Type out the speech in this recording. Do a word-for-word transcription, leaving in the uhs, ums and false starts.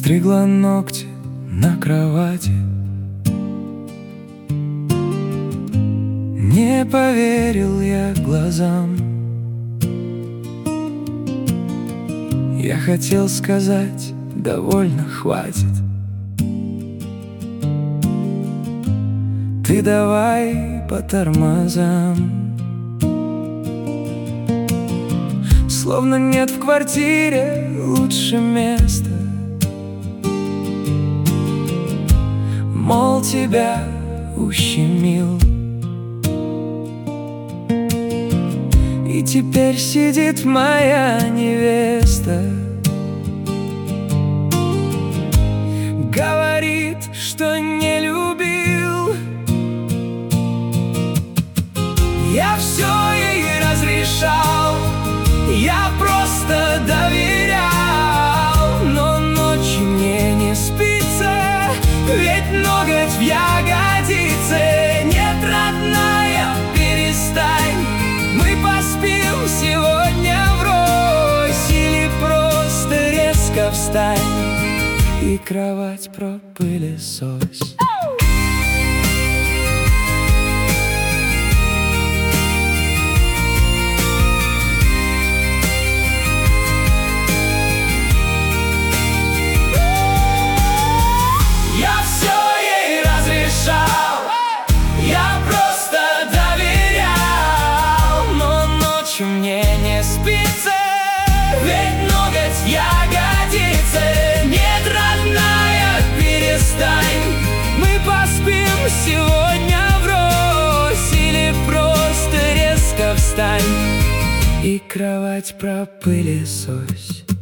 стригла ногти на кровати. Не поверил я глазам. Я хотел сказать: довольно, хватит. Ты давай по тормозам. Словно нет в квартире лучше места. Мол, тебя ущемил. И теперь сидит моя невеста, говорит, что не любил. Я все ей разрешал, я просто доверял. Но ночью мне не спится, ведь ноготь в ягодице. Нет, родная, перестань, мы поспим сегодня врозь. Или просто резко встань и кровать пропылесось. Мне не спится, ведь ноготь в ягодице. Нет, родная, перестань, мы поспим сегодня врозь. Или просто резко встань и кровать пропылесось.